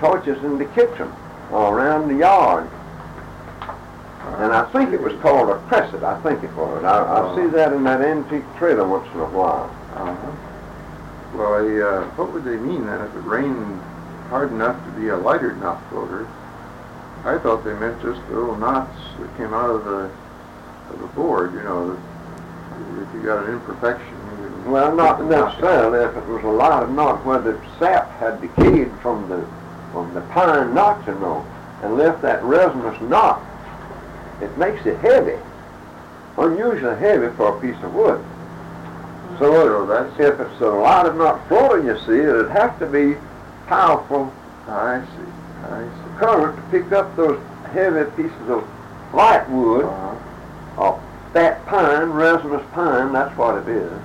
torches in the kitchen or around the yard. And I think it was called a cresset, I think it was. I see that in that antique trailer once in a while. Well, what would they mean then if it rained hard enough to be a lighter knot floater? I thought they meant just the little knots that came out of the board, you know, that if you got an imperfection. Well, not necessarily. If it was a lot of knots where the sap had decayed from the pine knots, you know, and left that resinous knot, it makes it heavy, unusually heavy for a piece of wood. So if it's a lot of knot floating, you see, it'd have to be powerful. I see. Current to pick up those heavy pieces of light wood, or fat pine, resinous pine. That's what it is.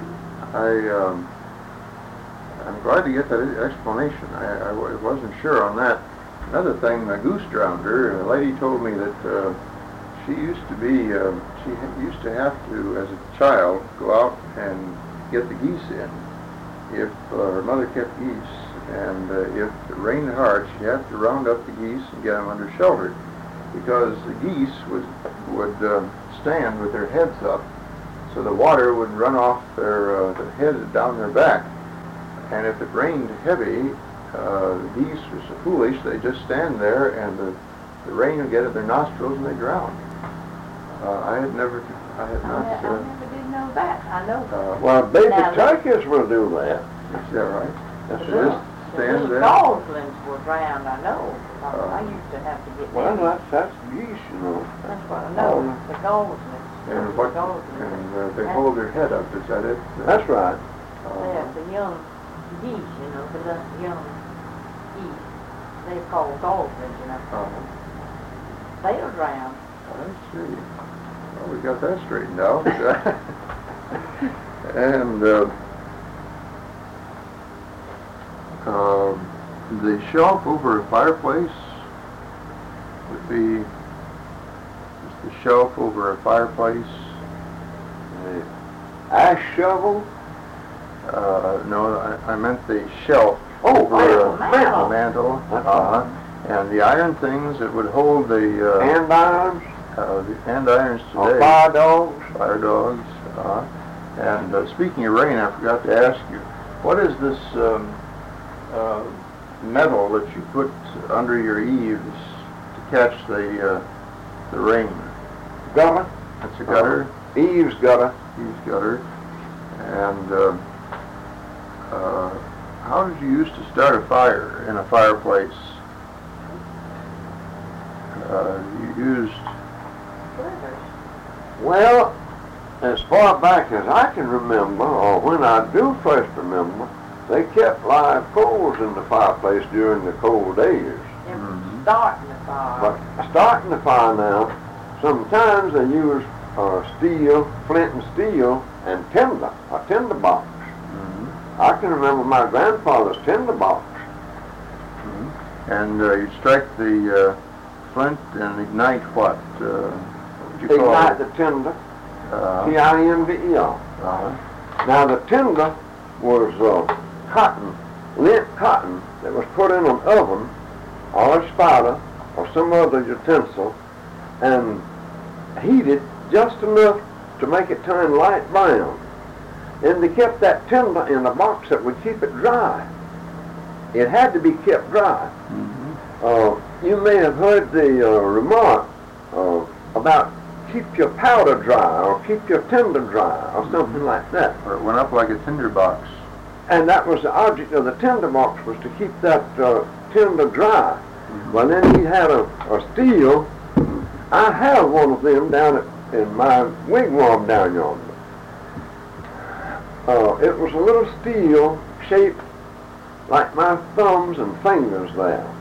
I'm glad to get that explanation. I wasn't sure on that. Another thing, a goose drownder. A lady told me that she used to have to, as a child, go out and get the geese in. If her mother kept geese, and if it rained hard, she'd have to round up the geese and get them under shelter, because the geese would stand with their heads up, so the water would run off their heads down their back. And if it rained heavy, the geese were so foolish, they just stand there, and the rain would get at their nostrils and they drown. I never did know that. I know. Well, baby turkeys will do that. Is that right? Yes, it is. Stand there. Goslings were drowned, I know. I used to have to get them. Well, that's geese, you know. That's what I know. The goslings. And they hold their head up, is that it? That's right. Yeah, the young geese, you know, the young geese. They're called goslings, you know. They'll drown. I see. Well, we got that straightened out. And the shelf over a fireplace would be just the shelf over a fireplace. The ash shovel? No, I meant the shelf over a mantle. mantle. And the iron things that would hold the andirons? The andirons today. Or fire dogs? Fire dogs. And speaking of rain, I forgot to ask you, what is this metal that you put under your eaves to catch the rain? Gutter. That's a gutter. Eaves gutter. Eaves gutter. And how did you used to start a fire in a fireplace? You used... Well, as far back as I can remember, or when I do first remember, they kept live coals in the fireplace during the cold days. Starting the fire. But starting the fire now, sometimes they use steel, flint and steel, and tinder, a tinder box. I can remember my grandfather's tinder box. And you'd strike the flint and ignite what? What would you call Ignite it? the tinder. T-I-N-D-E-R. Now the tinder was cotton, lint cotton, that was put in an oven or a spider or some other utensil and heated just enough to make it turn light brown. And they kept that tinder in a box that would keep it dry. It had to be kept dry. You may have heard the remark about keep your powder dry or keep your tinder dry or something like that. Or it went up like a tinder box. And that was the object of the tinder box, was to keep that tinder dry. Well, then he had a steel. I have one of them down in my wigwam down yonder. It was a little steel shaped like my thumbs and fingers there.